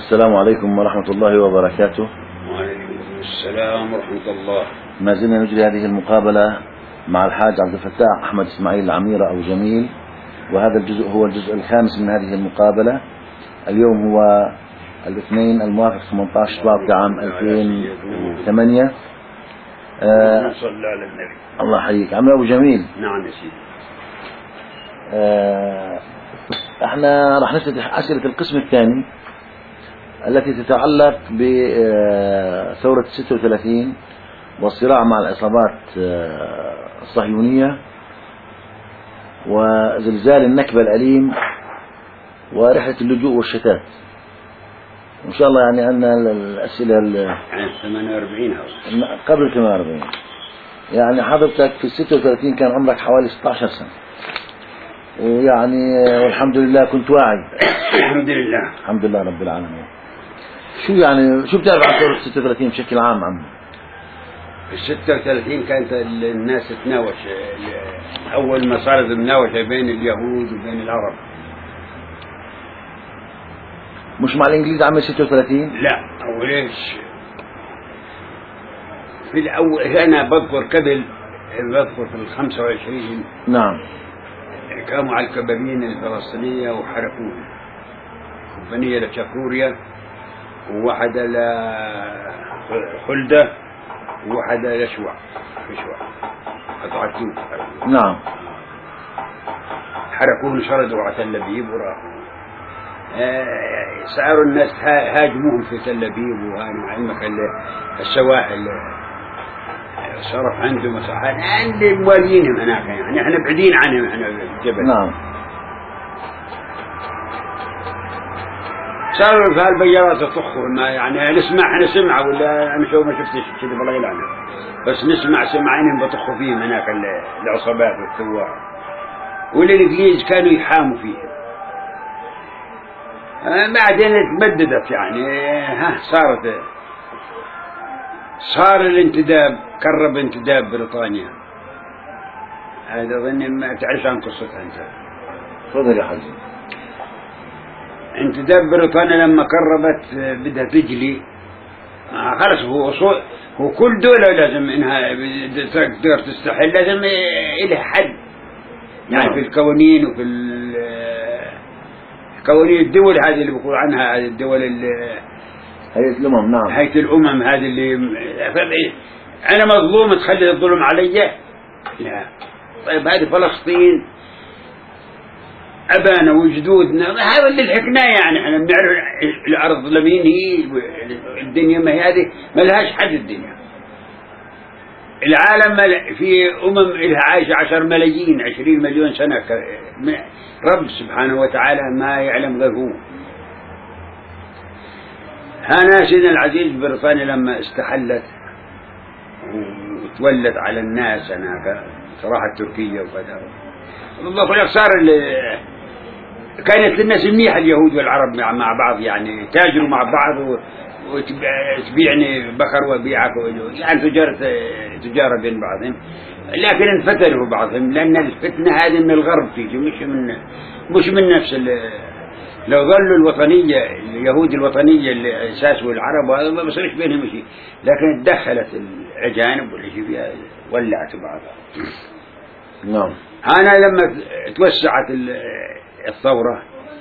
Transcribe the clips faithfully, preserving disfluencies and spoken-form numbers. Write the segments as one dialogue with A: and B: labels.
A: السلام عليكم ورحمة الله وبركاته.
B: وعليكم السلام ورحمة الله.
A: ما زلنا نجري هذه المقابلة مع الحاج عبد الفتاح أحمد إسماعيل العميرة أو جميل، وهذا الجزء هو الجزء الخامس من هذه المقابلة. اليوم هو الاثنين الموافق ثمانية عشر شباط عام ألفين وثمانية.
B: آه صلى على النبي.
A: الله يحييك عمي أبو جميل.
B: نعم يا سيدي.
A: آه احنا راح نفتح أسئلة القسم الثاني التي تتعلق بثورة ستة وثلاثين والصراع مع العصابات الصهيونية وزلزال النكبة الأليم ورحلة اللجوء والشتات. إن شاء الله يعني أن الأسئلة
B: عام ثمانية وأربعين
A: قبل ثمانية وأربعين، يعني حضرتك في ستة وثلاثين كان عمرك حوالي ستة عشر سنة، ويعني والحمد لله كنت واعي.
B: الحمد لله
A: الحمد لله رب العالمين. شو يعني شو بتعرف عن ثورة ستة وثلاثين بشكل عام عم؟
B: في ستة وثلاثين كانت الناس تتناوش، أول ما صارت المناوشة بين اليهود وبين العرب.
A: مش مع الإنجليز عام ستة وثلاثين؟
B: لا، أول إيش في الأول أنا بذكر قبل بذكر في الخمسة وعشرين.
A: نعم.
B: قاموا على الكبابين الفلسطينية وحرقوها، كومبانية لشاكوريا وواحدة لخلدة وواحدة لشوع شوع قطعتوه.
A: نعم.
B: حرقوه شردوا على تل أبيب وراحوا. آه صاروا الناس هاجموهم في تل أبيب وهانوا علمك السواحل صرف عندهم مساحات عند موالينهم هناك، يعني احنا بعيدين عنهم احنا بالجبل.
A: نعم.
B: صاروا في هالبيارات تطخوا، ما يعني نسمع احنا سمع ولا انا شو ما شفتش كذا والله يلعنه، بس نسمع سمعينهم بطخوا فيهم هناك العصابات والثوار، والانجليز كانوا يحاموا فيهم. بعدين تمددت يعني ها صارت صار الانتداب قرب انتداب بريطانيا. هذا ظني ما تعرف عن قصتها انت.
A: تفضل يا حجي.
B: انتداب بريطانيا لما قربت بدها تجلي خلص، هو هو كل دولة لازم انها تقدر تستحل لازم لها حد، يعني في القوانين وفي قوانين الدول هذه اللي بيقول عنها هذه الدول
A: هيئة الأمم. نعم.
B: هيئة الأمم هذه اللي أنا مظلوم تخلي الظلم علي؟ لا. طيب هذه فلسطين أبانا وجدودنا، هذا اللي الحكنا، يعني احنا بنعرف الأرض لمين هي، الدنيا ما هي هذه ما لهاش حد. الدنيا العالم في أمم لها عايشة عشر ملايين عشرين مليون سنة، رب سبحانه وتعالى ما يعلم غير هو. هنا سيدنا العزيز بريطانيا لما استحلت وتولت على الناس هناك صراحة تركيا وكذا، الله في صار كانت الناس منيحة اليهود والعرب مع بعض، يعني تاجروا مع بعض وتبيعني بخر وبيعك، يعني تجارة تجارة بين بعضهم، لكن انفتنوا بعضهم لأن الفتنة هذه من الغرب تيجي، مش من مش من نفس. لو ظلوا الوطنية اليهود الوطنية اللي أساسوا العرب وهذا ما بصيرش بينهم شيء، لكن تدخلت الأجانب والشيء فيها ولعت بعضها.
A: نعم.
B: أنا لما توسعت الثورة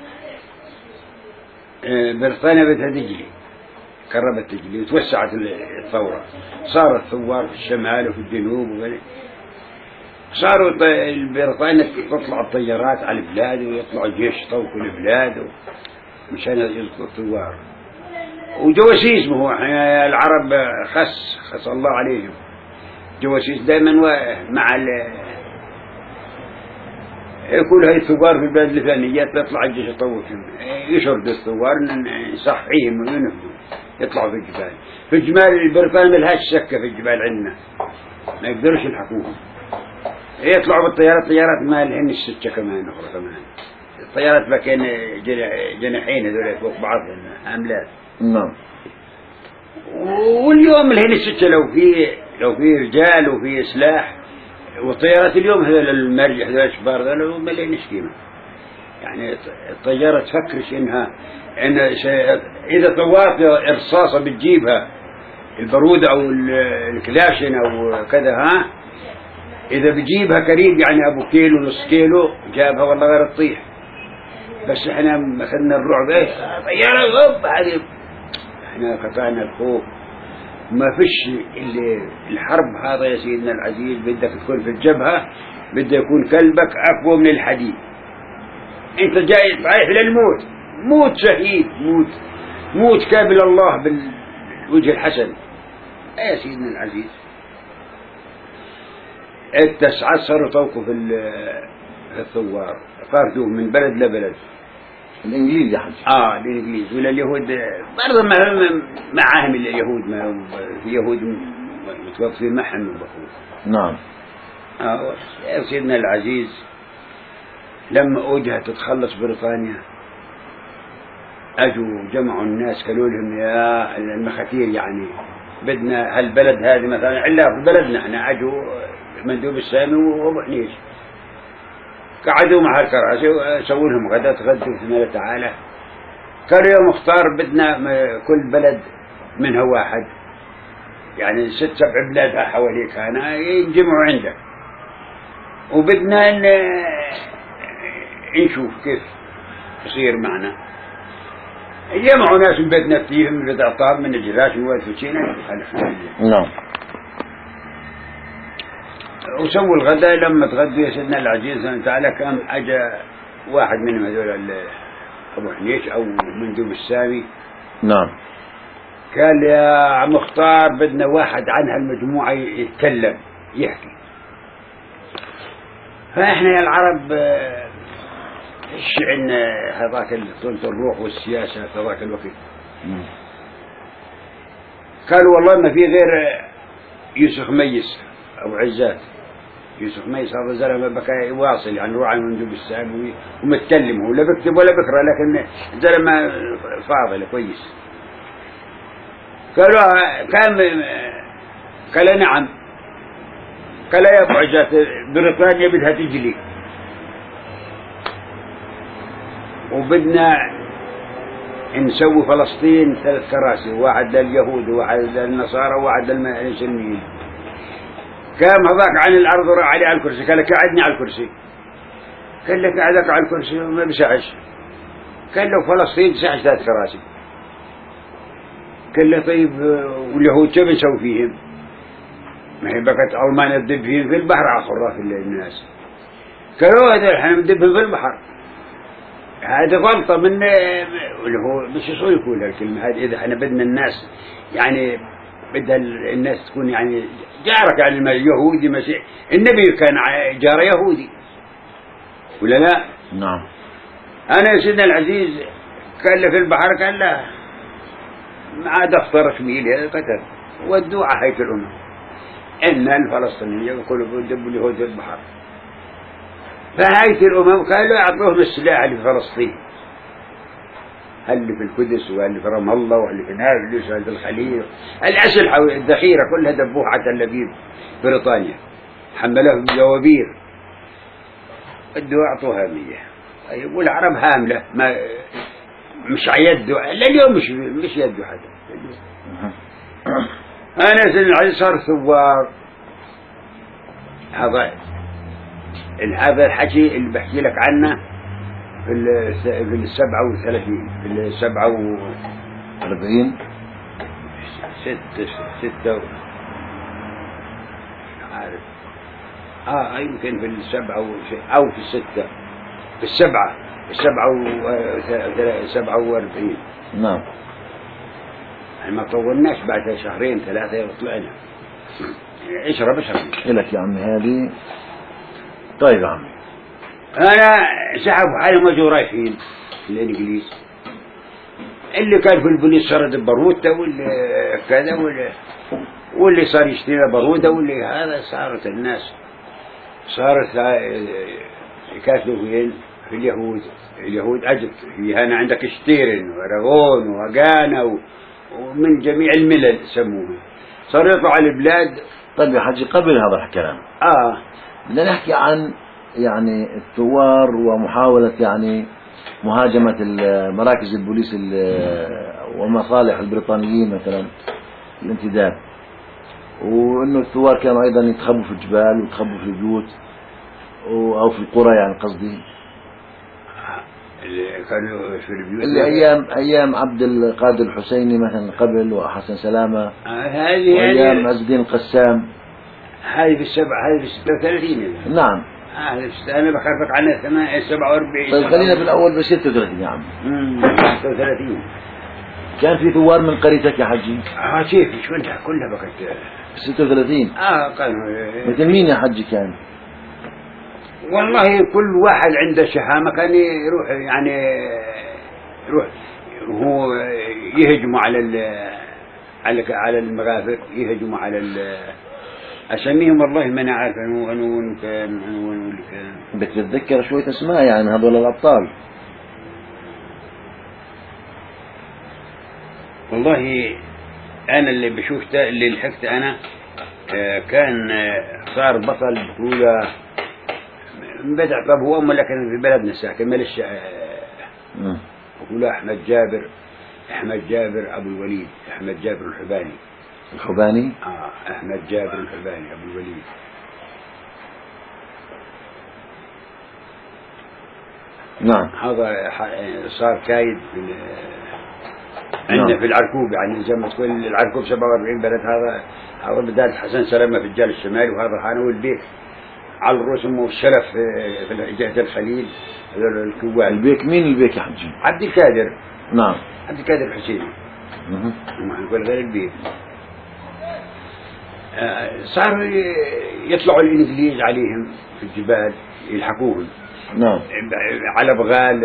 B: بريطانيا بدها تجلي، قربت تجلي وتوسعت الثورة، صارت ثوار في الشمال وفي الجنوب وفي صاروا بريطانيا تطلع الطيارات على البلاد ويطلع الجيش يطوف البلاد مشان يلقوا الثوار وجواسيس. ما هو العرب خس خس الله عليهم جواسيس دائما مع ال كل هاي الثوار في البلاد الفلانية تطلع الجيش يطوفهم يشرد الثوار يصحيهم وينفذوا يطلعوا في الجبال. في الجبال بريطانيا ما لهاش سكة في الجبال عندنا، ما يقدرش يلحقوهم، يطلعوا بالطيارات. طيارات ما لهن السكة كمان أخرى كمان، الطيارات بكين جناحين هذول فوق بعضهم أملاك.
A: نعم.
B: واليوم لهن السكة لو في لو في رجال وفي سلاح، والطيارات اليوم هذول المرجح هذول الشبار هذول ما لهنش قيمة. يعني الطيارة تفكرش إنها إن إذا طوات رصاصة بتجيبها البارود أو الكلاشن أو كذا، ها إذا بجيبها قريب يعني أبو كيلو نص كيلو جابها والله غير تطيح. بس إحنا أخذنا الرعب، إيه طيارة هوب هذه، إحنا قطعنا الخوف. ما فيش اللي الحرب هذا يا سيدنا العزيز بدك تكون في الجبهة، بده يكون كلبك أقوى من الحديد. أنت جاي رايح للموت، موت شهيد، موت موت كابل الله بالوجه الحسن. يا سيدنا العزيز التسعة صاروا طوقوا في الثوار، طاردوه من بلد لبلد.
A: الإنجليز يا حج.
B: آه الإنجليز ولا اليهود برضه ما معاهم إلا اليهود، ما في يهود متوقفين معهم وبخوف.
A: نعم.
B: آه يا سيدنا العزيز لما أوجهت تتخلص بريطانيا أجوا جمعوا الناس قالوا لهم يا المخاتير يعني بدنا هالبلد هذه مثلا إلا في بلدنا احنا. أجوا مندوب السامي وأبو حنيش قعدوا مع الكراسي وسووا لهم غدا، تغدوا بسم الله تعالى. قالوا يا مختار بدنا كل بلد منها واحد، يعني ست سبع بلادها حواليك أنا ينجمعوا عندك، وبدنا نشوف كيف يصير معنا. جمعوا ناس من بيت نفتيهم من بيت عطاب من الجراش من واد فوتشينا.
A: نعم.
B: وسووا الغداء. لما تغدوا يا سيدنا العزيز تعالى كان أجا واحد منهم هذول أبو حنيش أو مندوب السامي.
A: نعم.
B: قال يا مختار بدنا واحد عن هالمجموعة يتكلم يحكي. فإحنا يا العرب إيش عنا هذاك طولة الروح والسياسة في هذاك الوقت. قالوا والله ما في غير يوسف ميس أو عزات. يوسف ميس هذا زلمة بكى واصل يعني روح عن مندوب السامي ومتكلم، هو لا بكتب ولا بكره لكن زلمة فاضل كويس. قالوا كان قال نعم. قال يا أبو عزات بريطانيا بدها تجلي وبدنا نسوي فلسطين ثلاث كراسي، واحد لليهود وواحد للنصارى وواحد للمسلمين. قام هذاك عن الأرض وراح عليه على الكرسي. قال قعدني على الكرسي. قال لك قعدك على الكرسي ما بسعش. قال له فلسطين تسعش ثلاث كراسي. قال له طيب واليهود شو بنسوي فيهم؟ ما هي بقت ألمانيا تدب فيهم في البحر على خراف الناس. قالوا هذا احنا ندبهم في البحر. هذا غلطة من اللي هو مش يصير يقول الكلمة هذه. إذا احنا بدنا الناس يعني بدها الناس تكون يعني جارك يعني اليهودي مسيح. النبي كان جار يهودي ولا لا؟
A: نعم.
B: أنا يا سيدنا العزيز قال له في البحر قال له ما عاد اختار شميل قتل ودوا على هيكل الأمم إن الفلسطينيين يقولوا بدبوا اليهود في البحر. فهيئة الأمم قالوا يعطوهم السلاح اللي في فلسطين، اللي في القدس واللي في رام الله واللي في نابلس واللي في الخليل، الأسلحة والذخيرة كلها دبوها على تل أبيب بريطانيا، حملوها بجوابير بدوا يعطوها مية. طيب والعرب هاملة ما مش عيدوا لليوم مش مش يدوا حدا. أنا سيدنا العزيز صار ثوار. هذا هذا الحكي اللي بحكي لك عنه في في السبعة وثلاثين في السبعة
A: وأربعين
B: ستة ستة عارف آه يمكن في السبعة أو في الستة في السبعة السبعة سبعة وأربعين.
A: نعم.
B: ما طولناش بعد شهرين ثلاثة طلعنا. اشرب اشرب
A: لك يا عمي هذه. طيب يا عمي
B: أنا سحبوا على ما جو رايحين الإنجليز. اللي كان في البوليس سرد البارودة واللي كذا واللي واللي صار يشتري بارودة واللي هذا. صارت الناس صارت يكاتلوا فين في اليهود. اليهود أجد في هنا عندك شتيرن وراغون وغانا ومن جميع الملل سموه. صاروا يطلعوا على البلاد.
A: طيب يا حجي قبل هذا الكلام
B: آه
A: بدنا نحكي عن يعني الثوار ومحاولة يعني مهاجمة مراكز البوليس ومصالح البريطانيين مثلا الانتداب، وانه الثوار كانوا ايضا يتخبوا في الجبال ويتخبوا في البيوت او في القرى، يعني قصدي
B: اللي كانوا في البيوت
A: اللي ايام ايام عبد القادر الحسيني مثلا قبل وحسن سلامة،
B: آه هذه
A: وايام عز الدين القسام.
B: هذه في السبع هذه في ستة وثلاثين.
A: نعم.
B: آه أنا بخرفك عنها ثمان سبعة وأربعين.
A: طيب خلينا في الأول ب ستة وثلاثين يا عم.
B: امم ستة وثلاثين.
A: كان في ثوار من قريتك يا حجي؟
B: اه كيف شو انت كلها بقت
A: ستة وثلاثين.
B: اه كانوا
A: مثل مين يا حجي كان؟
B: والله كل واحد عنده شهامة كان يروح يعني يروح هو يهجموا على على على المغافر، يهجموا على اسميهم والله ما انا عارف عنوان كان عنوان اللي كان.
A: بتتذكر شوية اسماء يعني هذول الابطال؟
B: والله انا اللي بشوف اللي لحقت انا كان صار بطل بطولة بدع. طب هو أم لكن في بلدنا ساكن مالش بطولة أحمد جابر أحمد جابر أبو الوليد أحمد جابر الحباني.
A: الحباني؟
B: آه أحمد جابر الحباني أبو الوليد.
A: نعم.
B: هذا صار كايد في عندنا نعم. في العركوب، يعني زي ما تقول العركوب سبعة وأربعين بلد. هذا هذا بداية حسن سلامة في الجال الشمالي، وهذا حانوي البيك على الرسم والشرف في جهة الخليل. هذول الكوال.
A: البيك مين البيك يا حجي؟
B: عبد القادر.
A: نعم.
B: عبد القادر الحسيني. ما نقول غير البيك. صار يطلعوا الإنجليز عليهم في الجبال يلحقوهم.
A: نعم.
B: على بغال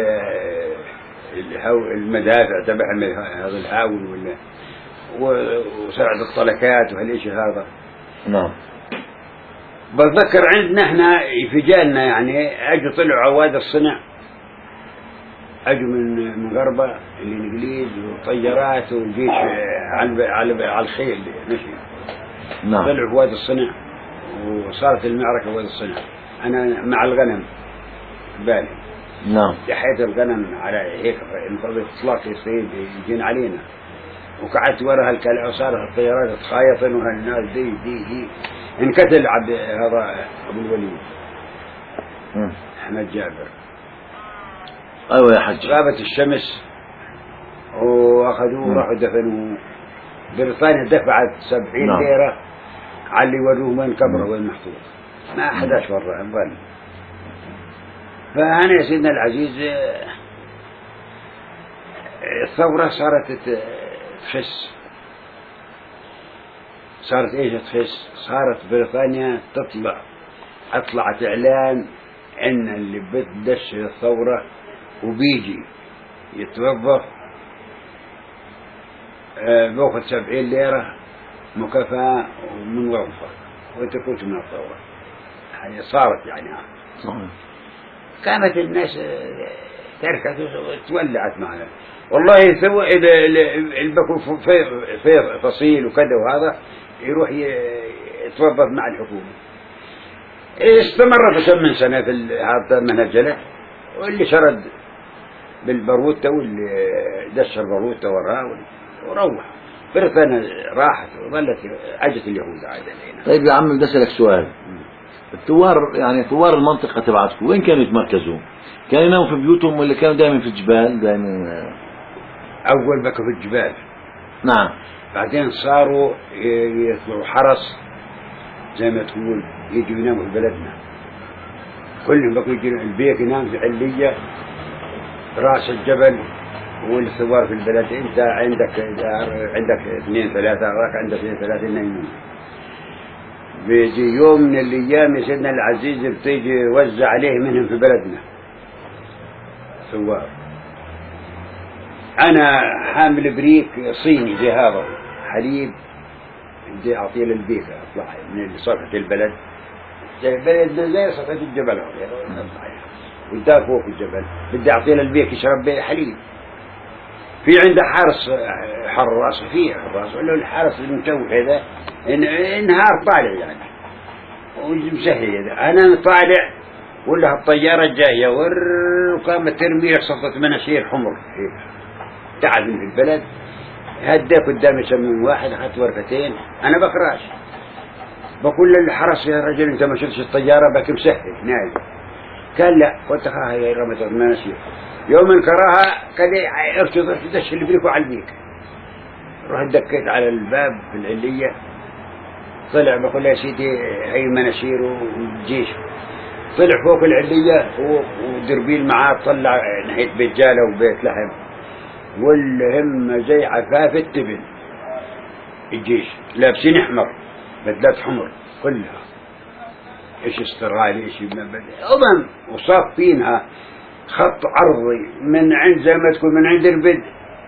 B: المدافع تبع هذا الهاون ولا وسرعة الطلقات وهالشيء هذا.
A: نعم.
B: بتذكر عندنا احنا في جالنا يعني اجوا طلعوا عواد الصنع، اجوا من من غربة الانجليز وطيارات وجيش على على على الخيل مشي.
A: نعم.
B: طلعوا بواد الصنع وصارت المعركة بواد الصنع. انا مع الغنم بالي.
A: نعم.
B: لحيت الغنم على هيك انتظر اطلاق يصير يجين علينا، وقعدت ورا هالكلام وصارت الطيارات تخايطن وهالناس دي دي دي انقتل عبد هذا ابو الوليد احمد جابر.
A: ايوه يا حج.
B: غابت الشمس واخذوه وراحوا دفنوه. بريطانيا دفعت سبعين
A: نعم.
B: ليرة على اللي يوروه وين كبره وين محطوط، ما حداش وراه انظل. فأنا يا سيدنا العزيز الثورة صارت تخس. صارت ايش تخس؟ صارت بريطانيا تطلع اطلعت اعلان ان اللي بدش الثورة وبيجي يتوظف بأخذ سبعين ليرة مكافأة من وظفك وانت كنت من الثورة. يعني صارت يعني
A: صحيح.
B: كانت الناس تركت وتولعت معنا. والله سوى إذا البكو في فصيل وكذا وهذا يروح يتوظف مع الحكومة. استمر في ثمان سنة في هذا المنهجلة، واللي شرد بالبروتة واللي دش البروتة وراه وروح. بريطانيا راحت وظلت أجت اليهود عاد علينا.
A: طيب يا عم بدي أسألك سؤال. الثوار يعني ثوار المنطقة تبعتكم وين كانوا يتمركزوا؟ كانوا يناموا في بيوتهم ولا كانوا دائما في الجبال دائما؟
B: أول بكوا في الجبال.
A: نعم.
B: بعدين صاروا يطلعوا حرس زي ما تقول يجوا يناموا في بلدنا. كلهم بكوا يجوا البيك ينام في علية راس الجبل والثوار في البلد. أنت عندك عندك اثنين ثلاثة راك عندك اثنين ثلاثة نايمين. بيجي يوم من الأيام يا سيدنا العزيز بتيجي يوزع عليه منهم في بلدنا ثوار. أنا حامل بريك صيني زي هذا حليب بدي أعطيه للبيك أطلع من صفحة البلد زي البلد زي صفحة الجبل وده فوق الجبل بدي أعطيه للبيك يشرب به حليب. في عنده حارس حراس فيه حراس ولا الحارس المتوه هذا النهار طالع يعني ومسهي هذا. أنا طالع ولا الطيارة الجاية ور وقامت ترمي لك صفة مناشير حمر هيك تعبني في البلد. هداك قدامي سمين واحد أخذت ورقتين أنا بقراش بقول للحرس يا رجل أنت ما شفتش الطيارة باك مسهل نايم. قال لا قلت خاها هي رمت المناشير يوم انكراها قال لي ارتضى تدش اللي بيك وعلميك. رحت دكيت على الباب في العلية طلع بقول يا سيدي هي مناشير والجيش. طلع فوق العلية ودربيل معاه طلع ناحية بيت جالة وبيت لحم والهم زي عفاف التبن. الجيش لابسين احمر بدلات حمر كلها ايش استرالي ايش امم وصافينها خط عرضي من عند زي ما تكون من عند البدء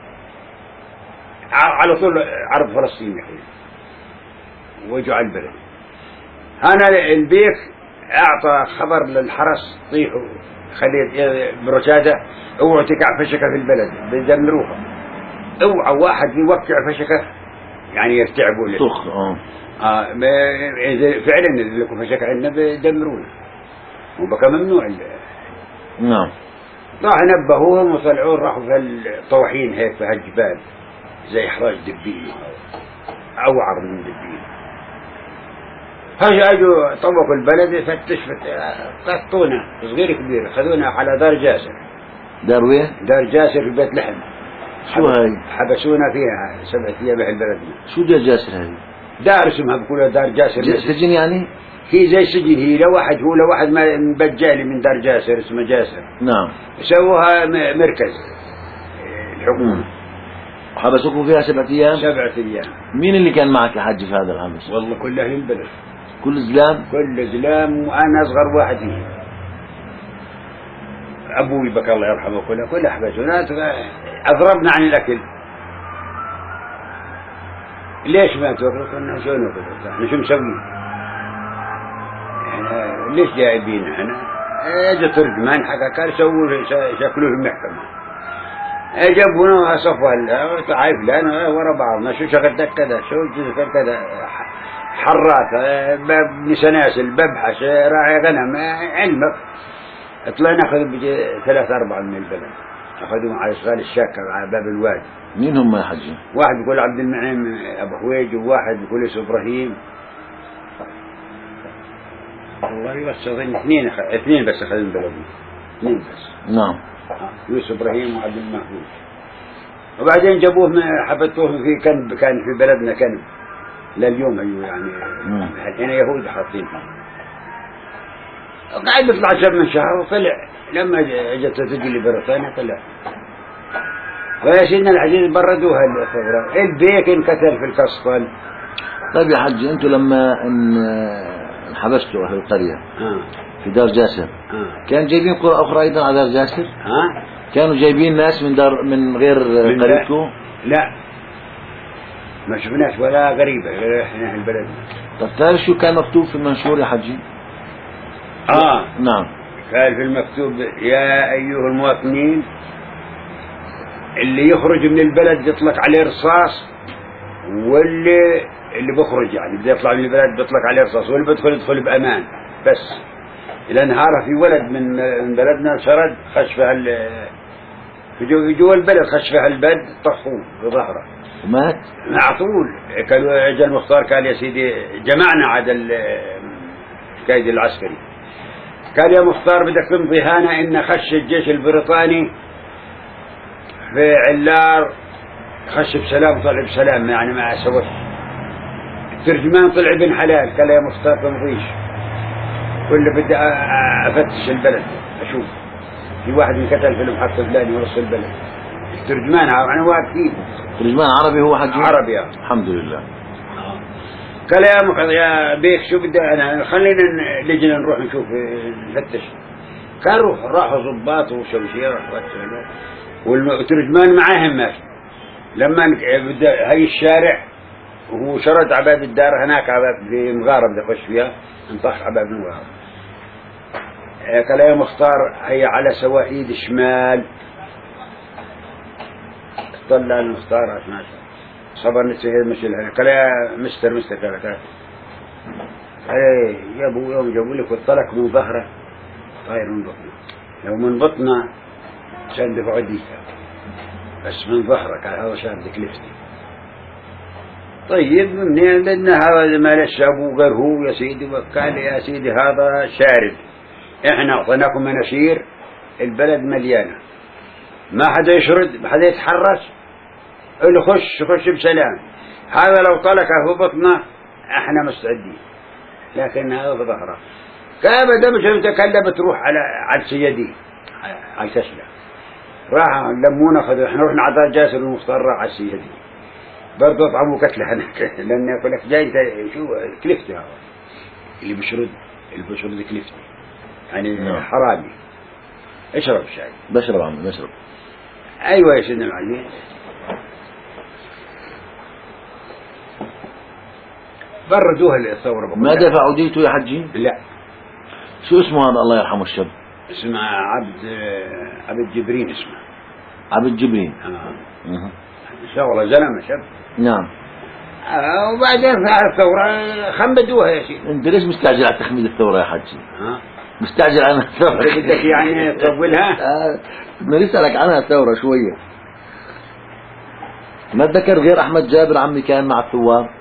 B: على طول عرض فلسطين يعني وجوا على البلد. هنا البيك اعطى خبر للحرس طيحوا خلي برشاده اوعوا تقع فشكه في البلد بيدمروها. اوعى واحد يوقع فشكه يعني يرتعبوا له
A: طخ اه
B: اه فعلا اللي لكم فشكه عندنا بيدمرونا وبقى ممنوع.
A: نعم.
B: راح نبهوهم وطلعون راحوا في الطواحين هيك في هالجبال زي إحراج دبين أوعر من دبين. هاجوا اجوا طبقوا البلد فتش قطونا صغير كبير خذونا على دار جاسر.
A: دار وين؟
B: دار جاسر في بيت لحم.
A: شو هاي؟
B: حبسونا فيها سبعة أيام في البلد.
A: شو دار جاسر هاي؟
B: دار اسمها بقولها دار جاسر.
A: سجن يعني؟
B: هي زي سجن هي لواحد هو لواحد من بجالي من دار جاسر اسمه جاسر.
A: نعم.
B: سووها مركز الحكومة.
A: حبسوكم فيها سبعة أيام؟
B: سبعة أيام.
A: مين اللي كان معك يا حاج في هذا الحبس؟
B: والله كل أهل البلد.
A: كل زلام؟
B: كل زلام وأنا أصغر واحد فيه. أبوي بك الله يرحمه كله كله حبسونا أضربنا عن الأكل. ليش ما تورطنا شو نقول احنا شو مسوين؟ احنا ليش جايبين احنا؟ اجى ترجمان حكى قال سووا شكلوه المحكمة. جابونا صفوا تعرف لنا ورا بعضنا شو شغلتك كذا شو شغلتك كذا حراث باب سناسل ببحث راعي غنم علمك. طلعنا أخذوا بيجي ثلاثة أربعة من البلد أخذوهم على شغال الشاكر على باب الوادي.
A: مين هم يا حجي؟
B: واحد بيقول عبد المنعم أبو حويج وواحد بيقول يوسف إبراهيم. والله بس أظن اثنين أخ... اثنين بس أخذوا من بلدنا اثنين بس.
A: نعم.
B: يوسف إبراهيم وعبد المحمود. وبعدين جابوه من حبتوه في كنب كان في بلدنا كنب لليوم أيوه يعني الحين يهود حاطين قاعد يطلع شاب من شهر وطلع لما جت تجي بريطانيا طلع. ويا سيدنا العزيز بردوها الخبرة البيك انكتل في الكسطل.
A: طيب يا حج انتوا لما انحبستوا اهل القرية
B: آه.
A: في دار جاسر
B: آه.
A: كان جايبين قرى اخرى ايضا على دار جاسر؟
B: ها؟
A: كانوا جايبين ناس من دار من غير قريتكم؟
B: لا ما شفناش ولا غريبة غير احنا اهل بلدنا.
A: طب تعرف شو كان مكتوب في المنشور يا حجي؟
B: اه
A: نعم.
B: قال في المكتوب يا ايها المواطنين اللي يخرج من البلد يطلق عليه رصاص واللي اللي بيخرج يعني بده يطلع من البلد بيطلق عليه رصاص واللي بيدخل يدخل بامان بس. الى نهار في ولد من بلدنا شرد خش في في جوا البلد خش في البلد طخوه بظهره
A: ومات
B: على طول. قالوا اجى المختار قال يا سيدي جمعنا عاد القائد العسكري قال يا مختار بدك تمضي هنا ان خش الجيش البريطاني في علار خش بسلام طلع بسلام يعني ما سوش. الترجمان طلع بن حلال قال يا مختار تمضيش كل بدي افتش البلد اشوف في واحد انقتل في المحطة فلاني ورص البلد. الترجمان يعني واقفين.
A: ترجمان عربي هو حجي؟
B: عربي يعني.
A: الحمد لله.
B: قال يا مخ... يا بيك شو بدي انا خلينا لجنا نروح نشوف نفتش. قال روح راحوا ضباط وشمشير والترجمان معاهم ماشي. لما بدا هاي الشارع وهو شرد على باب الدار هناك على باب في مغارة بدي اخش فيها انطخ على باب المغارة. قال يا مختار هي على سواحيد الشمال. طلع المختار عشان صبر نسيه مش لها. قال يا مستر مستر قال قال ايه يا ابو يوم جابوا لك والطلق من ظهره غير من بطنه. لو من بطنه عشان دفع وديها، بس من ظهرك على هذا شان تكلفتي. طيب منين بدنا هذا ما للشاب وغير هو يا سيدي، وقال يا سيدي هذا شارد، احنا اعطيناكم مناشير، البلد مليانة، ما حدا يشرد، ما حدا يتحرش، اللي خش خش بسلام. هذا لو طلق في بطنه احنا مستعدين، لكن هذا في ظهره كابدا مش متكلم تروح على على السيدي على تسلم. راح لمونا خذوا، احنا رحنا عطاء جاسر المختار راح على السيدي برضه طعموا كتله هناك، لان يقول لك جاي انت شو كلفتي هذا اللي بشرد، اللي بشرد كلفتي يعني
A: نعم.
B: حرامي. اشرب شاي.
A: بشرب عم بشرب.
B: ايوه يا سيدنا معلم. بردوها الثوره.
A: ما دفعوا ديته يا حجي؟
B: لا.
A: شو اسمه هذا الله يرحمه الشاب؟
B: اسمه عبد عبد جبرين اسمه.
A: عبد جبرين.
B: اه.
A: أه.
B: شغله زلمه شاب.
A: نعم.
B: آه وبعدين في الثوره خمدوها يا شيخ.
A: انت ليش مستعجل على تخميد الثوره يا حجي؟
B: ها؟
A: مستعجل عنها الثوره.
B: بدك يعني تطولها؟
A: آه بدنا نسالك عنها الثوره شويه. ما تذكر غير احمد جابر عمي كان مع الثوار؟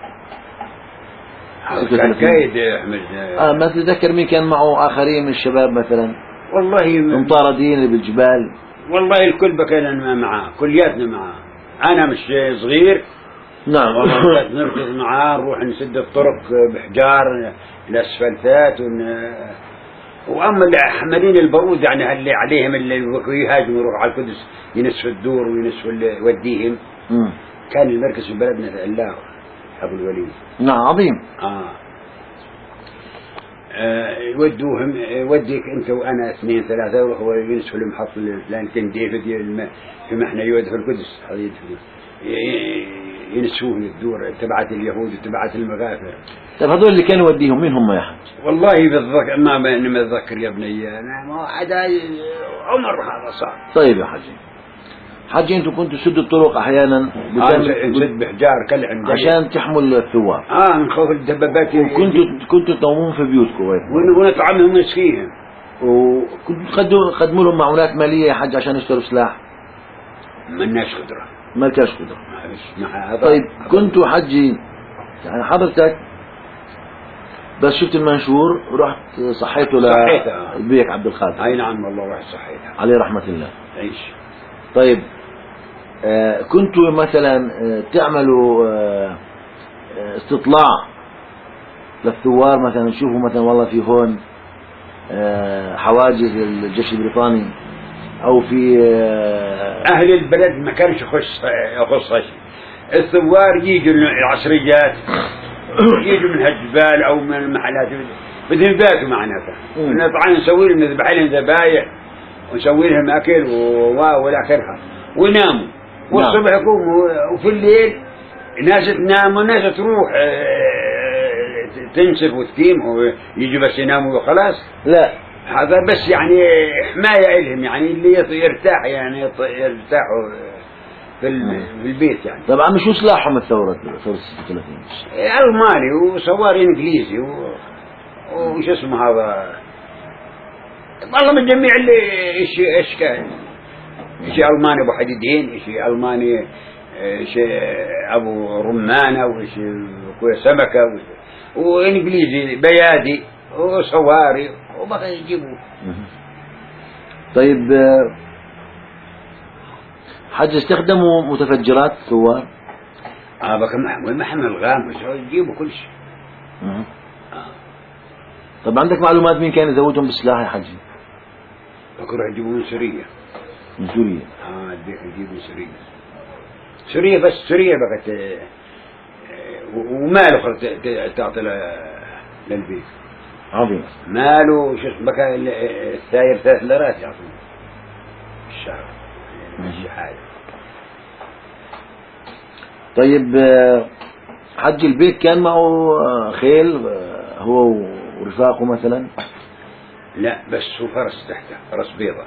B: كان كايد يا احمد.
A: اه ما تتذكر مين كان معه اخرين من الشباب مثلا؟
B: والله
A: مطاردين اللي بالجبال.
B: والله الكل بكينا معاه، كلياتنا معاه. انا مش صغير.
A: نعم.
B: والله نركض معاه، نروح نسد الطرق بحجار الاسفلتات ون... واما اللي حملين البرود يعني اللي عليهم اللي يهاجموا يروحوا على القدس ينسفوا الدور وينسفوا اللي يوديهم. كان المركز في بلدنا في الله ابو الوليد.
A: نعم عظيم.
B: اه, آه يودوهم، يوديك انت وانا اثنين ثلاثه وهو ينسفوا المحط الفلاني كان ديفيد في محنه يود في القدس ينسفوه الدور تبعت اليهود وتبعت المغافر.
A: طيب هذول اللي كانوا يوديهم مين هم يا حج؟
B: والله بالذكر ما ما اتذكر يا بني، انا ما عدا عمر هذا صار.
A: طيب يا حجي، حجي انتم كنتوا تسدوا الطرق احيانا
B: نسد بحجار كل عندنا
A: عشان تحمل الثوار.
B: اه من خوف الدبابات.
A: وكنتوا كنتوا تنومون في بيوتكم
B: ونطعمهم ونسقيهم.
A: وكنتوا تقدموا قدموا لهم معونات ماليه يا حج عشان يشتروا سلاح؟
B: ما لناش قدره.
A: ما لكاش قدره.
B: مع
A: طيب كنتوا حجي يعني حضرتك بس شفت المنشور رحت صحيته لبيك عبد الخالق؟
B: اي نعم والله رحت صحيته
A: عليه رحمه الله.
B: عيش.
A: طيب آه كنتوا مثلا آه تعملوا آه استطلاع للثوار مثلا، تشوفوا مثلا والله في هون آه حواجز الجيش البريطاني او في آه
B: اهل البلد ما كانش يخص يخص شيء. الثوار يجوا العصريات يجوا من هالجبال او من المحلات بدهم يباتوا معناتها، نطلع نسوي لهم نذبح لهم ذبايح ونسوي لهم اكل والى اخرها ويناموا، والصبح يقوموا وفي الليل ناس تنام وناس تروح تنسف وتقيم ويجوا بس يناموا وخلاص.
A: لا
B: هذا بس يعني حماية لهم، يعني اللي يرتاح يعني يرتاحوا في البيت يعني.
A: طبعا شو سلاحهم الثورة ثورة ستة وثلاثين؟
B: ألماني وصواري إنجليزي وش اسمه هذا والله من جميع الأشكال. شيء ألماني أبو حديدين، شيء ألماني شيء أبو رمانة، وشيء سمكة، وإنجليزي بيادي وصواري وبقى يجيبوا.
A: طيب حج استخدموا متفجرات ثوار؟
B: اه بقى محمل محمل غام يجيبوا كل شيء.
A: آه. طب عندك معلومات مين كان يزودهم بالسلاح يا حجي؟
B: بكره يجيبوا من سوريا.
A: من سوريا؟
B: اه بدك يجيبوا من سوريا. سوريا بس سوريا بقت وماله تعطي للبيت.
A: عظيم.
B: ماله شو اسمه بقى الساير ثلاث ليرات يعطونه الشهر ماشي حاله.
A: طيب حج البيت كان معه خيل هو ورفاقه مثلا؟
B: لا بس هو فرس تحته، فرس بيضة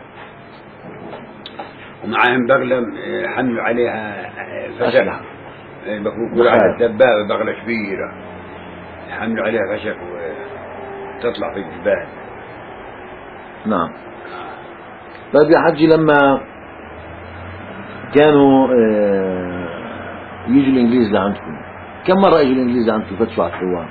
B: ومعاهم بغلة حملوا عليها فشل، بقول على الدبابة بغلة كبيرة حملوا عليها فشل وتطلع في الجبال.
A: نعم. طيب يا حجي، لما كانوا آه، يجوا الإنجليز لعندكم، كم مرة يجوا الإنجليز لعندكم يفتشوا على الثوار؟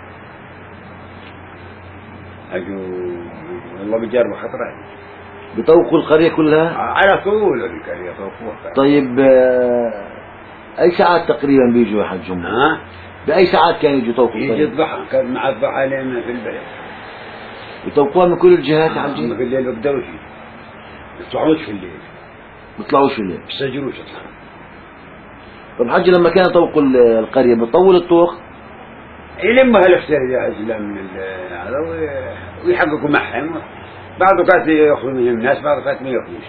B: أجوا والله بيجربوا خطرة،
A: بيطوقوا القرية كلها؟
B: على طول القرية يطوقوها.
A: طيب آه، أي ساعات تقريبا بيجوا يا حج هم؟
B: ها؟
A: بأي ساعات كانوا يجوا يطوقوا
B: يجي
A: القرية؟
B: الضحى، كان مع الضحى لين في البلد.
A: يطوقوها من كل الجهات يا
B: هم
A: حجي؟
B: في الليل بيقدروش، يطلعوش في الليل،
A: بيطلعوش في الليل؟
B: بيسجلوش يطلعوا.
A: طب حجي، لما كانوا يطوقوا القرية بتطول الطوق؟
B: يلمها الافتراء يا أجل من ال- هذا وي- ويحققوا معهم. بعض الوقت يأخذوا منهم الناس، بعض الوقت ما يأخذوش.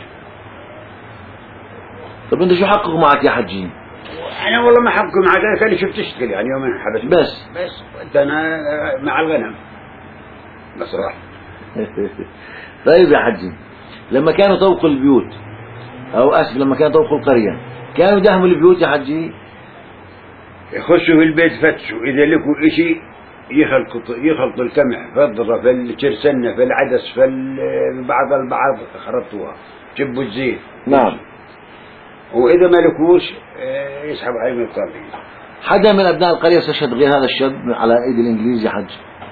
A: طب انت شو حقق معك يا حجي؟
B: أنا والله ما حقق معك، أنا كان شفت تشتغل يعني يومين حبس
A: بس
B: بس كنت أنا مع الغنم بس راح.
A: طيب يا حجي، لما كانوا يطوقوا البيوت، او اسف لما كانوا يطوقوا القرية، كانوا يدهموا البيوت يا حجي؟
B: يخشوا في البيت فتشوا، إذا لقوا إشي يخلطوا يخلطوا الكمع في الضرة في الشرسنة في العدس في ال- بعض البعض خرطوها، جبوا الزيت.
A: نعم.
B: وإذا ما لقوش آه، يسحبوا عليهم الطابين.
A: حدا من ابناء القرية استشهد غير هذا الشاب على ايدي الانجليز يا حج؟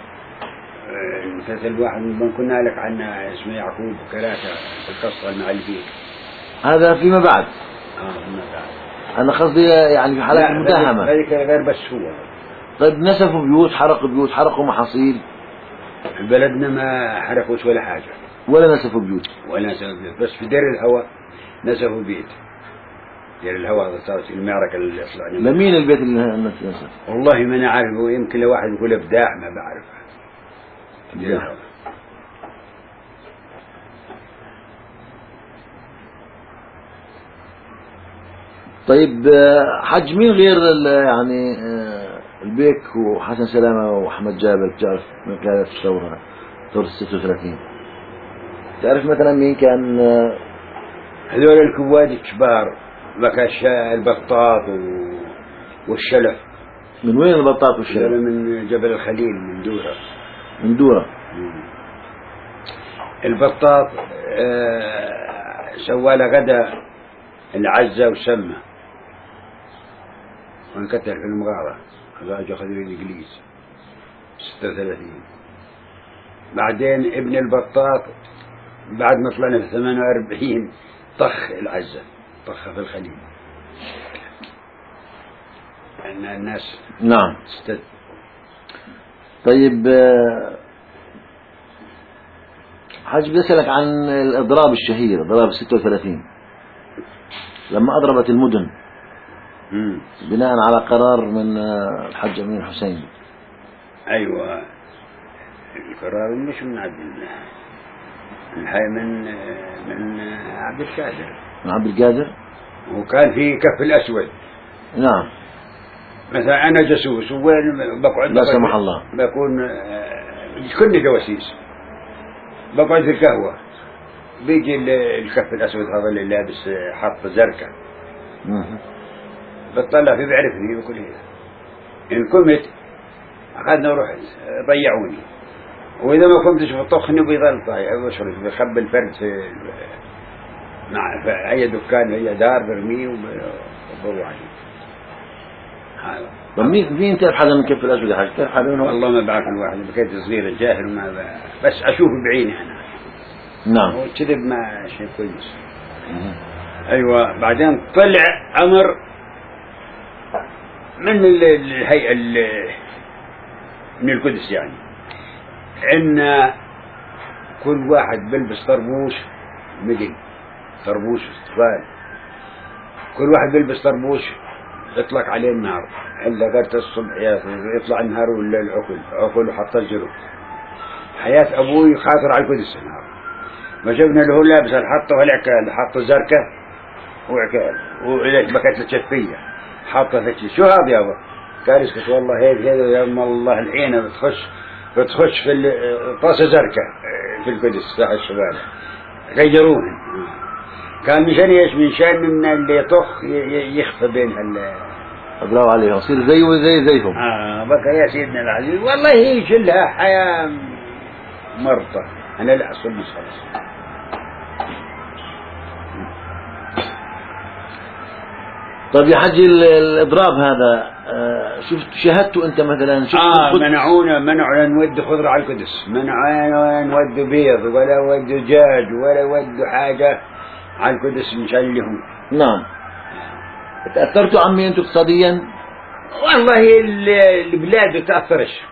B: مثل الواحد من كنا لك عنه اسمه يعقوب كراسة في القصة المعلفين.
A: هذا فيما بعد.
B: اه فيما بعد.
A: انا قصدي يعني في حالات المداهمة.
B: ذلك غير بس هو.
A: طيب نسفوا بيوت، حرقوا بيوت، حرقوا محاصيل؟
B: بلدنا ما حرقوش ولا حاجة.
A: ولا نسفوا بيوت؟
B: ولا نسفوا بيوت، بس في دير الهواء نسفوا بيت. دير الهواء هذا صارت المعركة اللي طلعنا.
A: لمين البيت اللي نسف؟
B: والله ما أنا عارف، ويمكن لو واحد يقول إبداع ما بعرف. دير الهواء.
A: طيب آه، حج مين غير ال- يعني آه، البيك وحسن سلامة وأحمد جابر بتعرف من قيادة الثورة، ثورة ستة وثلاثين؟ تعرف مثلا مين كان؟ آه،
B: هذول الكواد الكبار، بكاش البطاط و... والشلف.
A: من وين البطاط
B: هذول
A: والشلف؟
B: من جبل الخليل من دورة.
A: من دورة.
B: البطاط آه سوى له غدا العزة وسمه وانقتل في المغارة. هذا أخذوا الإنجليز ستة وثلاثين. بعدين ابن البطاط بعد ما طلعنا في ثمانية وأربعين طخ العزة، طخ في الخليل. أن الناس
A: نعم.
B: استد.
A: طيب آه، حاج بدي أسألك عن الإضراب الشهير، إضراب ستة وثلاثين، لما أضربت المدن
B: مم.
A: بناء على قرار من آه، الحاج أمين الحسين.
B: أيوة، القرار مش من عبد الله، الحي من من عبد القادر.
A: من عبد القادر.
B: وكان في كف الأسود.
A: نعم.
B: مثلا أنا جاسوس وين بقعد؟
A: لا سمح الله.
B: بكون آه، كني جواسيس، بقعد في القهوة، بيجي ال- الكف الأسود هذا اللي لابس آه، حط زركة،
A: مم.
B: بتطلع فيه بيعرفني بكل هذا. إن قمت أخذنا ورحت ضيعوني، وإذا ما قمتش بطخني بيظل طايح واشرب بخبي الفرد في مع في أي دكان أي دار برميه وبروحي. هذا.
A: طب مين مين تعرف حدا من كف الأسود يا حاج؟ تعرف حدا منهم؟
B: والله ما بعرف الواحد، بكيت صغير جاهل وما ب- بس أشوفه بعيني أنا.
A: نعم.
B: وكذب ما شيء كويس.
A: مم.
B: أيوة. بعدين طلع أمر من ال- الهيئة ال- من القدس يعني، إن كل واحد بيلبس طربوش مدن، طربوش استقبال، كل واحد بيلبس طربوش يطلق عليه النار، إلا قرت الصبح يطلع النهار ولا العقل عقل وحط الجرب. حياة أبوي خاطر على القدس النهار، ما جبنا له لابس الحطه والعكال، حط زركة وعكال وإليك بكت الشفية حطه فتشي. شو هذا يا أبا؟ قال اسكت والله هيك هذا يا أم الله الحين بتخش بتخش في ال- طاسة زركة في القدس ساعة الشباب غيروهن. كان مشان ايش؟ مشان من اللي يطخ ي- ي- يخفى بين هال
A: أضرب عليهم يصير زيه وزي زيهم.
B: اه بكى يا سيدنا العزيز. والله هي كلها حياة مرضى أنا لا أصل مش خلاص.
A: طيب يا حجي الإضراب هذا شفت شاهدته أنت مثلا؟ شفت
B: آه منعونا منعونا نود خضرة على القدس، منعونا نود بيض ولا ود دجاج ولا ود حاجة على القدس مشان لهم.
A: نعم. تأثرتوا عمي أنتم اقتصاديا؟
B: والله البلاد بتأثرش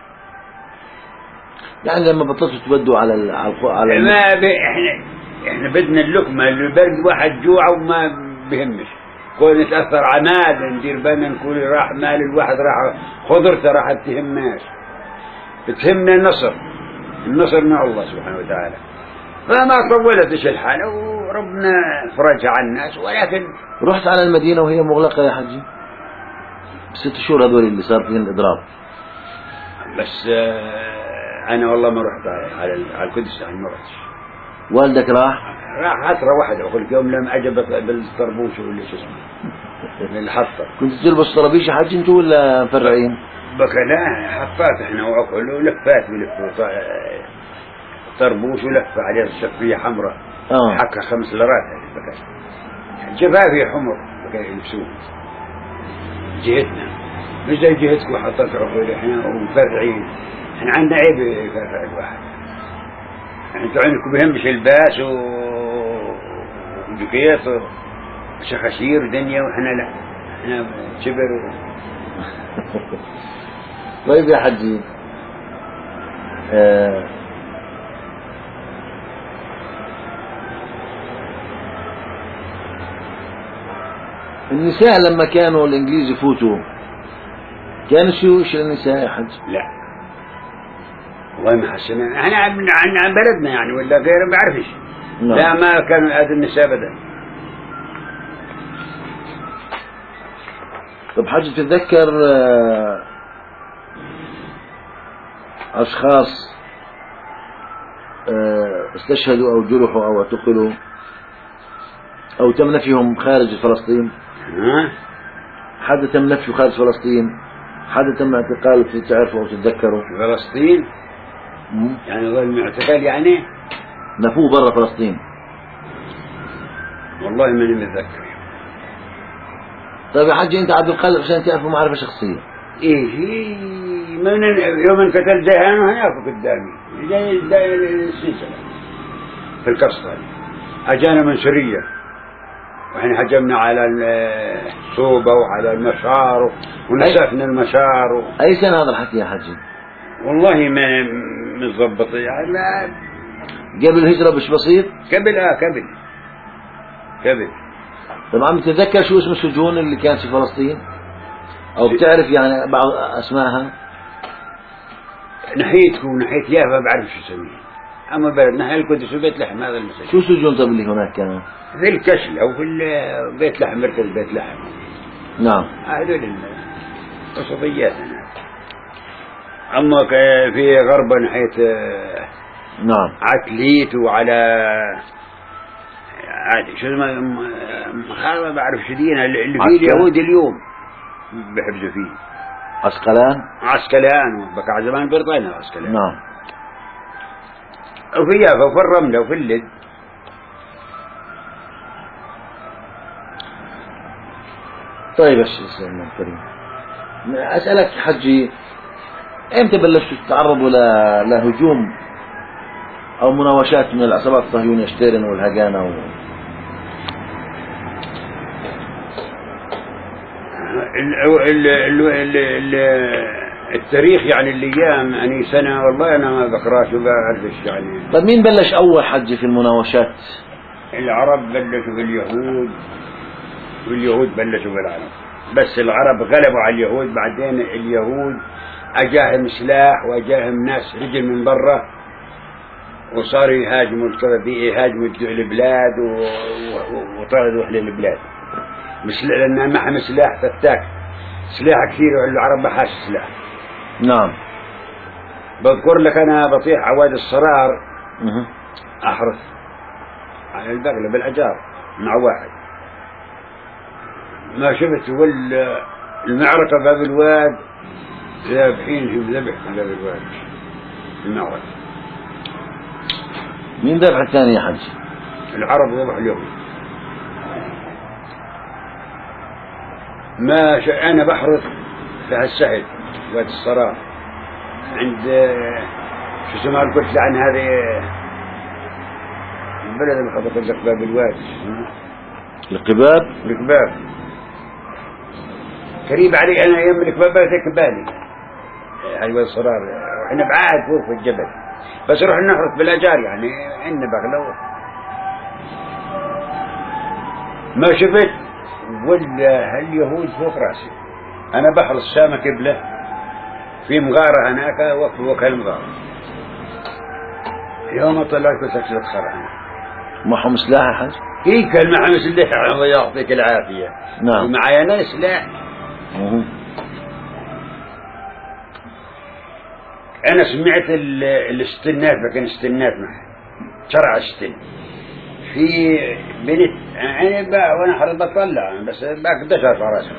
A: يعني لما بطلتوا تودوا على ال على
B: ما ب... احنا احنا بدنا اللقمة اللي برد واحد جوع وما بهمش، كون نتأثر عماد ندير بالنا نقول راح مال الواحد راح خضرته راح تهمناش، بتهمنا النصر، النصر من الله سبحانه وتعالى. فما طولتش الحالة وربنا فرجها عن الناس. ولكن
A: رحت على المدينة وهي مغلقة يا حجي ست شهور هذول اللي صار فيهم الإضراب؟
B: بس أنا والله ما رحت على على القدس، يعني ما رحتش.
A: والدك راح؟
B: راح فترة واحدة أقول يوم لم أجب بالطربوش ولا شو اسمه من الحطة.
A: كنت تلبس طرابيش يا حج أنتوا ولا مفرعين؟
B: بك لا حطات إحنا وأكل ولفات بلفوا طربوش ولفة عليها الشفية حمراء
A: آه.
B: حكة خمس لرات هذه بك جفافي حمر بك يلبسوه جهتنا مش زي جهتكم حطات عقول إحنا ومفرعين. إحنا عندنا عيب يفرع الواحد. انتوا عندكم بهمش الباس وجكيات وشخاشير ودنيا، واحنا لا احنا شبر و...
A: طيب يا حجي آه النساء لما كانوا الانجليز يفوتوا كانوا شو شو النساء يا حج؟
B: لا والله ما حسنا احنا عن عن بلدنا يعني ولا غيره ما بعرفش. لا ما كانوا هذا النساء ابدا.
A: طب حاج تتذكر اشخاص استشهدوا او جرحوا او اعتقلوا او تم نفيهم خارج فلسطين؟
B: ها؟
A: حدا تم نفيه خارج فلسطين؟ حدا تم اعتقاله في تعرفوا او تتذكروا؟
B: فلسطين؟
A: مم.
B: يعني ظل اعتقال يعني؟
A: نفوه برا فلسطين؟
B: والله ماني متذكر.
A: طيب يا حجي انت عبد القادر عشان تعرفوا معرفة شخصية.
B: ايه من يوم انقتل دهان هناك قدامي زي زي السلسلة في القصة اجانا من سوريا واحنا هجمنا على الصوبة وعلى المشار ونسفنا المشار و...
A: اي سنة هذا الحكي يا حجي؟
B: والله ما متضبط يعني لا
A: قبل الهجرة مش بسيط؟
B: قبل اه قبل قبل.
A: طب عم تتذكر شو اسم السجون اللي كانت في فلسطين؟ او بتعرف يعني بعض اسمائها؟
B: ناحيتكم وناحية يافا بعرف شو اسميها، اما بلدنا هاي القدس وبيت لحم هذا المسجد.
A: شو سجون طب اللي هناك كانوا؟
B: في الكشل او في بيت لحم مركز بيت لحم.
A: نعم.
B: هذول القصبيات هناك. اما في غربا ناحية
A: نعم
B: عتليت وعلى عادي شو اسمه مخالفة بعرف شو دينا اللي فيه اليهود اليوم بيحبزوا فيه.
A: عسقلان؟
B: عسقلان بقى زمان بريطانيا عسقلان.
A: نعم.
B: وفي يافا وفي الرملة وفي اللد.
A: طيب يا شيخ الكريم أسألك حجي امتى بلشتوا تتعرضوا لهجوم او مناوشات من العصابات الصهيونية شتيرن والهجانة و...
B: ال ال ال ال التاريخ يعني الايام يعني سنة والله انا ما بقراش وبعرفش يعني.
A: طيب مين بلش اول حج في المناوشات؟
B: العرب بلشوا باليهود واليهود بلشوا بالعرب، بس العرب غلبوا على اليهود، بعدين اليهود اجاهم سلاح واجاهم ناس رجل من برا وصاروا يهاجموا الكذا يهاجموا البلاد وطردوا اهل البلاد مش لان معهم سلاح فتاك سلاح كثير والعرب ما حاش سلاح.
A: نعم.
B: بذكر لك انا بطيح عواد الصرار
A: اها
B: احرث على البغلة بالاجار مع واحد ما شفت ولا المعركة باب الواد ذابحين في ذبح في باب الواد المعركة
A: مين ذبح الثاني يا حج؟
B: العرب ذبح اليهود. ما ش... أنا بحرث في هالسهل وادي الصراف عند شو اسمها قلت عن هذه البلد اللي خطط القباب الوادي.
A: القباب
B: القباب قريب علي أنا يم القباب هيك بالي هاي وادي الصراف. احنا بعاد فوق في الجبل بس نروح نحرث بالأجار يعني عندنا بغلة ما شفت ولا هاليهود فوق راسي. أنا بحرث سامة كبلة في مغارة هناك وقت وقت المغارة يوم طلعت كنت أكسر خرعنا
A: معهم سلاح يا حج؟
B: إيه كان معهم سلاح الله يعطيك العافية.
A: نعم
B: ومعايا أنا سلاح.
A: مه.
B: أنا سمعت الاستنات لكن استنات معي شرع استن في بنت أنا بقى وأنا حرب بطلع بس بقدرش أرفع راسي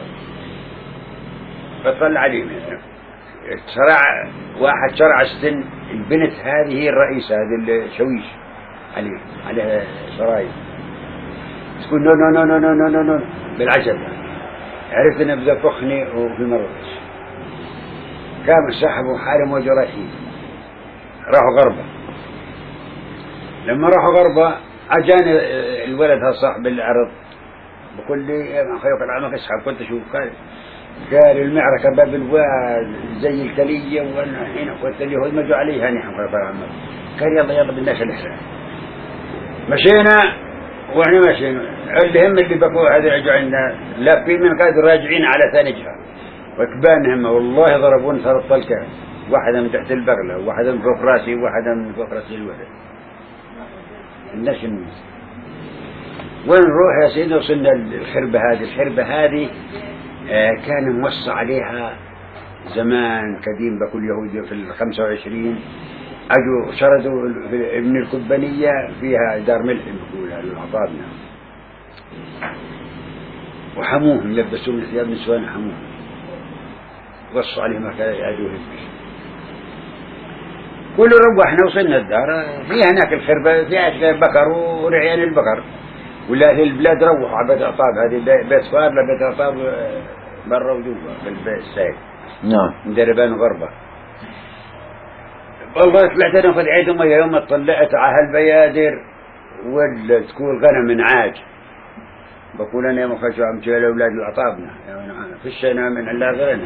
B: بطلع عليه شرع واحد شرع استن البنت هذه هي الرئيسة هذه الشويش عليه عليها شرايط تقول نو نو نو نو نو نو نو بالعجب. عرفت أن أبدأ فخني وفي مرضش كانوا سحبوا حالهم وجراحين راحوا غربة. لما راحوا غربة أجاني الولد ها صاحب العرض بقول لي ما خيوك العمك اسحب كنت أشوف قال قال المعركة باب الواد زي الكلية وأنا حين قلت اليهود مجوا عليها نحن خيوك العمك قال يلا يلا بالناس الإحسان. مشينا وإحنا ماشيين الهم اللي بقوا هذا يجوا عندنا لا في من قادر راجعين على ثاني جهة وكبان هم والله ضربون ثلاث طلقات واحدة من تحت البغلة وواحدة من فوق راسي وواحدة من فوق راسي الولد. الناس الناس وين نروح يا سيدي؟ وصلنا الخربة هذه. الخربة هذه آه كان موسع عليها زمان قديم بكل يهودي في الخمسة وعشرين أجوا شردوا ابن الكبانية فيها دار ملح بقولها للعطابنا وحموهم لبسوا من ثياب نسوان حموهم وصوا عليهم هكذا يعدوا هيك. كل روحنا وصلنا الدار فيها هناك الخربة فيها بكر ورعيان البكر ولا أهل البلاد روحوا على بيت عطاب هذه بيت فار لبيت عطاب برا وجوا بالبيت السايق.
A: نعم
B: مدربان غربة. والله طلعت أنا خذ عيد مية يوم طلعت على هالبيادر ولا تكون غنم من عاج بقول أنا يوم خشوا عم تشيل أولاد العطابنا يعني فشنا من الله غيرنا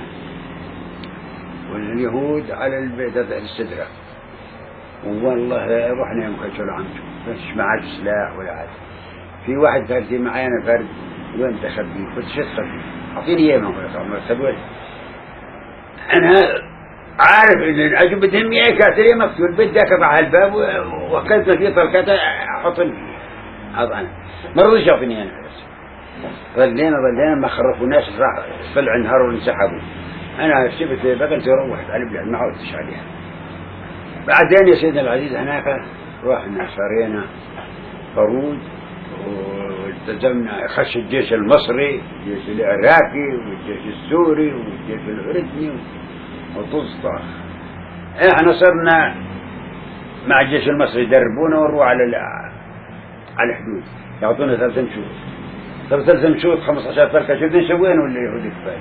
B: واليهود على البيت السدرة والله رحنا يوم خشوا العمشو بس ما عاد سلاح ولا عاد. في واحد فردي معي أنا فرد وين تخبي قلت شو تخبي أعطيني إياه ما هو سبوي أنا عارف إن الأجوب بدهم إياه كاتري مقتول بدي أكبع هالباب وأكلت فيه طلقات أحط أضعنا ما رضيش يعطيني أنا بس ظلينا ظلينا ما خرفوناش راح طلع نهار وانسحبوا. أنا شفت بقلت روحت على البلاد ما عودتش عليها. بعدين يا سيدنا العزيز هناك رحنا شرينا بارود والتزمنا خش الجيش المصري الجيش العراقي والجيش السوري والجيش الأردني وطزطة. احنا صرنا مع الجيش المصري يدربونا ونروح على على الحدود يعطونا ثلاث مشوط. طب ثلاث مشوط خمسة عشر فرقة شو بدنا نسوين ولا يهودي كفاية.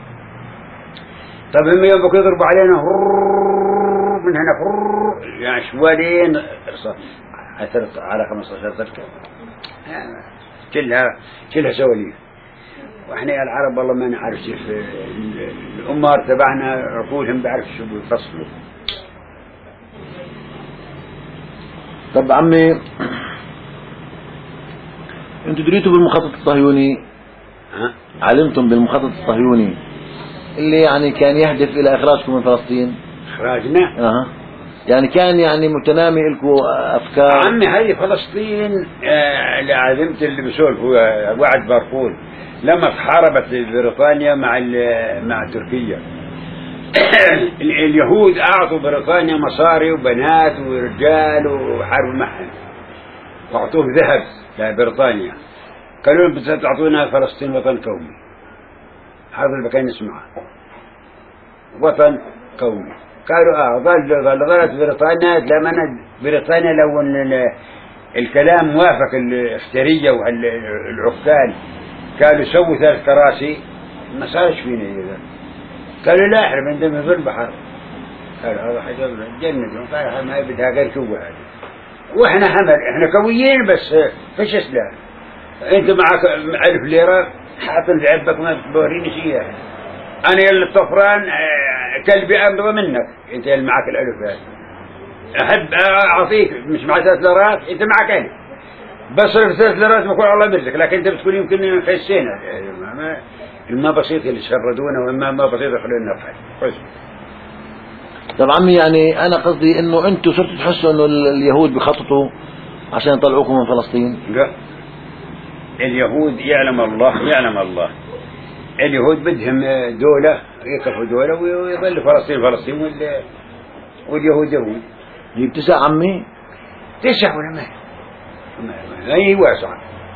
B: طب هم يوم بكو يضربوا علينا من هنا يعني شوالين أثرت على خمسة عشر فرقة كلها كلها سواليف. واحنا يا العرب والله ما نعرف كيف الأمار تبعنا عقولهم بعرف شو بيفصلوا.
A: طب عمي انتوا دريتوا بالمخطط الصهيوني
B: ها؟
A: علمتم بالمخطط الصهيوني اللي يعني كان يهدف إلى إخراجكم من فلسطين؟
B: إخراجنا؟
A: أها يعني كان يعني متنامي لكم أفكار.
B: عمي هذه فلسطين آه لعزمت اللي بسولفوا وعد بارقول لما تحاربت بريطانيا مع مع تركيا اليهود أعطوا بريطانيا مصاري وبنات ورجال وحاربوا معهم وأعطوهم ذهب لبريطانيا قالوا لهم بتعطونا فلسطين وطن قومي. هذا اللي كان يسمعه وطن قومي. قالوا اه ظل ظل ظلت بريطانيا لما بريطانيا لو ان الكلام وافق الافترية والعقال قالوا يسووا ثلاث كراسي ما صارش فينا إذا قالوا لا احنا بندمج في البحر قالوا هذا حاجة جنة قال ما بدها غير كوة هذه واحنا حمل احنا كويين بس فيش اسلام انت معك ألف ليرة حاطن في عبك ما تبوريني شيء انا يلي الطفران كلبي انضى منك انت اللي معك الألف هذا احب اعطيك مش مع ثلاث ليرات انت معك ألف بصرف ثلاث ليرات بقول الله يبارك لكن انت بتقول يمكن نخسينا الما بسيط اللي شردونا وما ما بسيط خلونا نفعل.
A: طب عمي يعني انا قصدي انه انتم صرتوا تحسوا انه اليهود بخططوا عشان يطلعوكم من فلسطين؟
B: لا اليهود يعلم الله يعلم الله اليهود بدهم دولة يكفوا دولة ويظل فلسطين فلسطين وال واليهود يهود.
A: هي بتسع عمي؟
B: تسع ولا ما ما هي واسعة.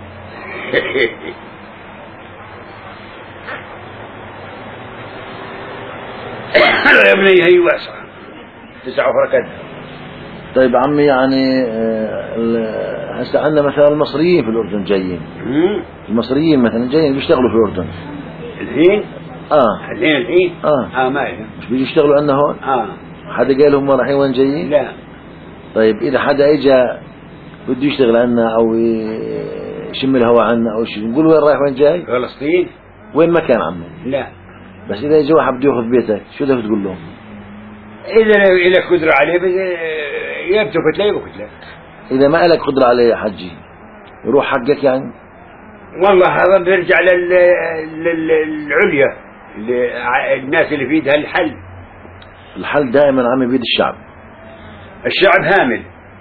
B: يا ابني هي واسعة تسع فركات.
A: طيب عمي يعني هسه عندنا مثلا المصريين في الأردن جايين المصريين مثلا جايين بيشتغلوا في الأردن
B: الحين؟
A: اه
B: الحين الحين؟
A: اه
B: اه ما يهم
A: مش بيجوا يشتغلوا عندنا هون؟
B: اه
A: حدا قال هم رايحين وين جايين؟
B: لا.
A: طيب إذا حدا إجا بده يشتغل عنا أو يشم الهواء عنا أو شيء نقول وين رايح وين جاي؟
B: فلسطين؟
A: وين ما كان عمي؟
B: لا.
A: بس إذا إجا واحد بده ياخذ بيتك شو بدك تقول لهم؟
B: إذا إذا قدرة عليه يبتو كتلة يبتو كتلة.
A: إذا ما لك قدرة عليه يا حجي يروح حقك يعني؟
B: والله هذا بيرجع لل... لل... للعليا الناس اللي في ايدها الحل.
A: الحل دائما عمي بيد الشعب.
B: الشعب هامل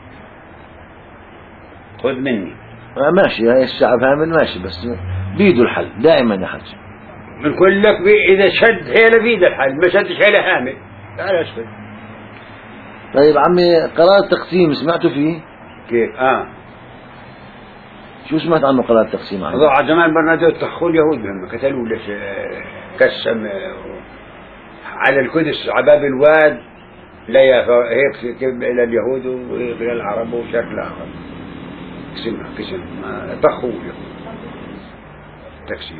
B: خذ مني.
A: آه ماشي هاي الشعب هامل ماشي بس بيده الحل دائما يا حجي.
B: بنقول لك إذا شد هيله بيد الحل ما شدش هيله هامل. تعال اسكت.
A: طيب عمي قرار التقسيم سمعتوا فيه؟
B: كيف؟ اه
A: شو سمعت عنه قرار التقسيم عمي؟
B: ضاع زمان برنادو تخوا اليهود بهم قتلوا ليش كسم على القدس عباب الواد لا هيك الى اليهود والى العرب وشرق العرب قسمها قسم طخوا اليهود تقسيم.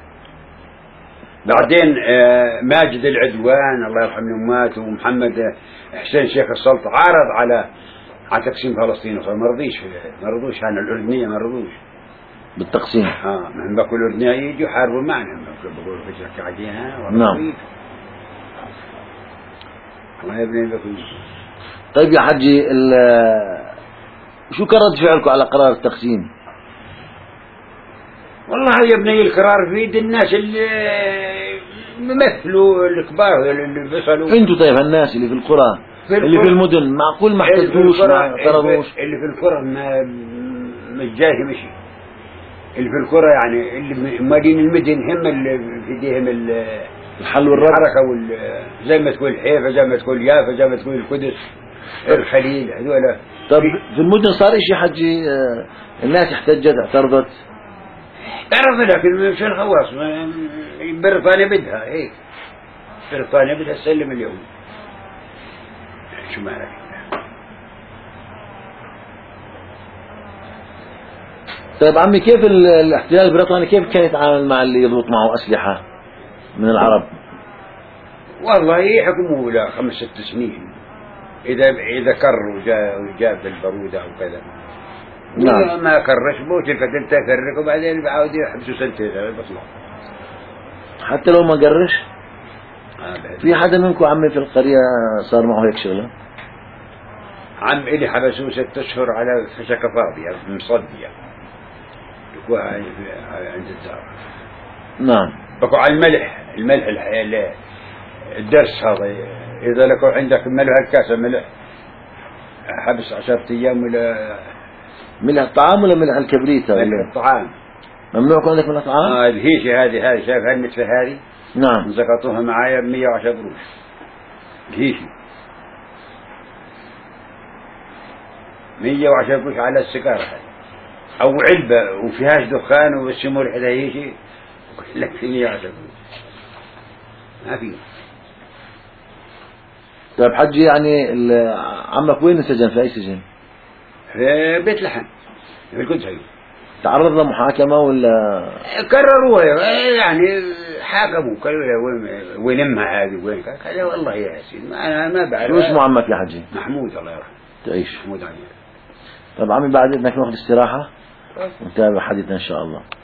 B: بعدين ماجد العدوان الله يرحمه مات ومحمد حسين شيخ السلطة عارض على على تقسيم فلسطين ما رضيش ما رضوش عن الأردنية ما رضوش
A: بالتقسيم.
B: اه من بقول الأردنية يجوا يحاربوا معنا بقول فجرك عديها.
A: نعم.
B: الله يبني لكم.
A: طيب يا حجي شو كان رد فعلكم على قرار التقسيم؟
B: والله يا ابني القرار في يد الناس اللي مثلوا الكبار اللي وصلوا.
A: انتوا طيب الناس اللي في القرى في اللي في المدن معقول ما احتجوش ما اعترضوش؟
B: اللي في القرى ما مش جاي مشي. اللي في القرى يعني اللي مالين المدن هم اللي في ايديهم
A: الحل والرد
B: الحركه وال زي ما تقول حيفا زي ما تقول يافا زي ما تقول القدس الخليل هذول.
A: طب في المدن صار شيء حجي الناس احتجت اعترضت؟
B: اعترض لكن مش الخواص بريطانيا بدها هيك بريطانيا بدها تسلم اليوم شو مالك.
A: طيب عمي كيف الاحتلال البريطاني كيف كان يتعامل مع اللي يضبط معه أسلحة من العرب؟
B: والله يحكموا له خمس ست سنين إذا إذا كر وجاء وجاب بالبرودة أو كذا. نعم. ما كرش بوت الكتل تكرك وبعدين بعود يحبسوا سنتين بطلع.
A: حتى لو ما قرش؟ آه في حدا منكم عمي في القرية صار معه هيك شغلة؟
B: عم إلي حبسوه ست أشهر على فشكة فاضية مصدية. عند الدار.
A: نعم.
B: بقوا على الملح الملح الحياة الدرس هذا إذا لك عندك ملح الكاسة ملح حبس عشرة أيام ولا
A: ملح الطعام ولا ملح الكبريت؟
B: ملح الطعام.
A: ممنوع يكون عندك ملح طعام؟
B: آه الهيشة هذه هذه شايف هالمثل هذه؟
A: نعم.
B: زقطوها معايا بمية وعشرة قروش. الهيشة مية وعشرة قروش على السيجارة هذه. أو علبة وفيهاش دخان والسمور حدا يجي لك في مية وعشرة قروش ما في.
A: طيب حجي يعني عمك وين انسجن في أي سجن؟
B: في بيت لحم في القدس.
A: تعرض لمحاكمة ولا
B: كرروها يعني حاكموا كرروا وين امها هذه وين كذا والله يا سيدي انا ما بعرف.
A: شو اسمه عمك يا حجي؟
B: محمود الله يرحمه.
A: تعيش.
B: محمود علي.
A: طب عمي بعد اذنك ناخذ استراحة ونتابع حديثنا ان شاء الله.